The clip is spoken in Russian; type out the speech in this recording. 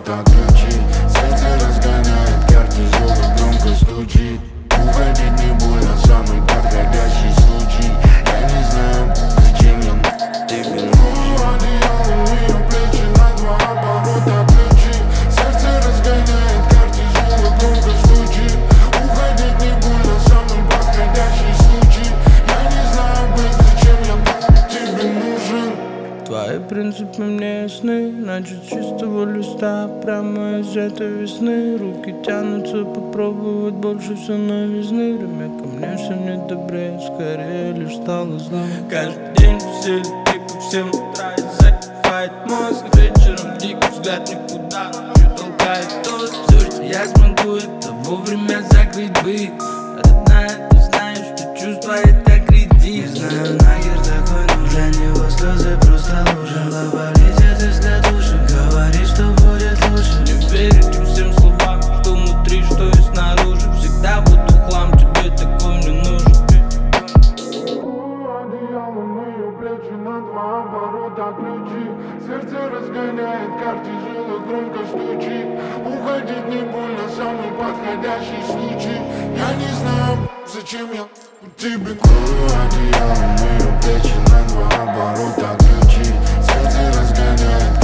оборота ключи. Сердце разгоняет кортизол и громко стучит. Уходить не больно, самый подходящий случай. Я не знаю, зачем я тебе нужен. Одеяло ее плечи на два оборота ключи. Сердце разгоняет кортизол и громко стучит. Уходить не больно, самый подходящий случай. Я не знаю, зачем я тебе нужен. Твои принципы мне ясны, значит с чистого листа, прямо из этой весны. Руки тянутся попробовать больше все новизны. Время ко мне все не добрее, скорее лишь стало злым. Каждый день веселье, ты по всем утра и закрывает мозг. Вечером дикий взгляд никуда, ночью толкает тост. Все, что я смогу, это вовремя закрыть быт. Родная, ты знаешь, что чувства это кредит. Знаю, нахер такой нужен, его слезы просто лужа. Голова летит из катушек, говорит, что будет лучше. Не верите всем словам, что внутри, что и снаружи. Всегда буду хлам, тебе такой не нужен. Одеялом ее плечи на два оборота ключи. Сердце разгоняет кортизол и громко стучит. Уходить не больно, самый подходящий случай. Я не знаю, зачем я тебе курю. Одеялом ее плечи на два оборота ключи. Сердце разгоняет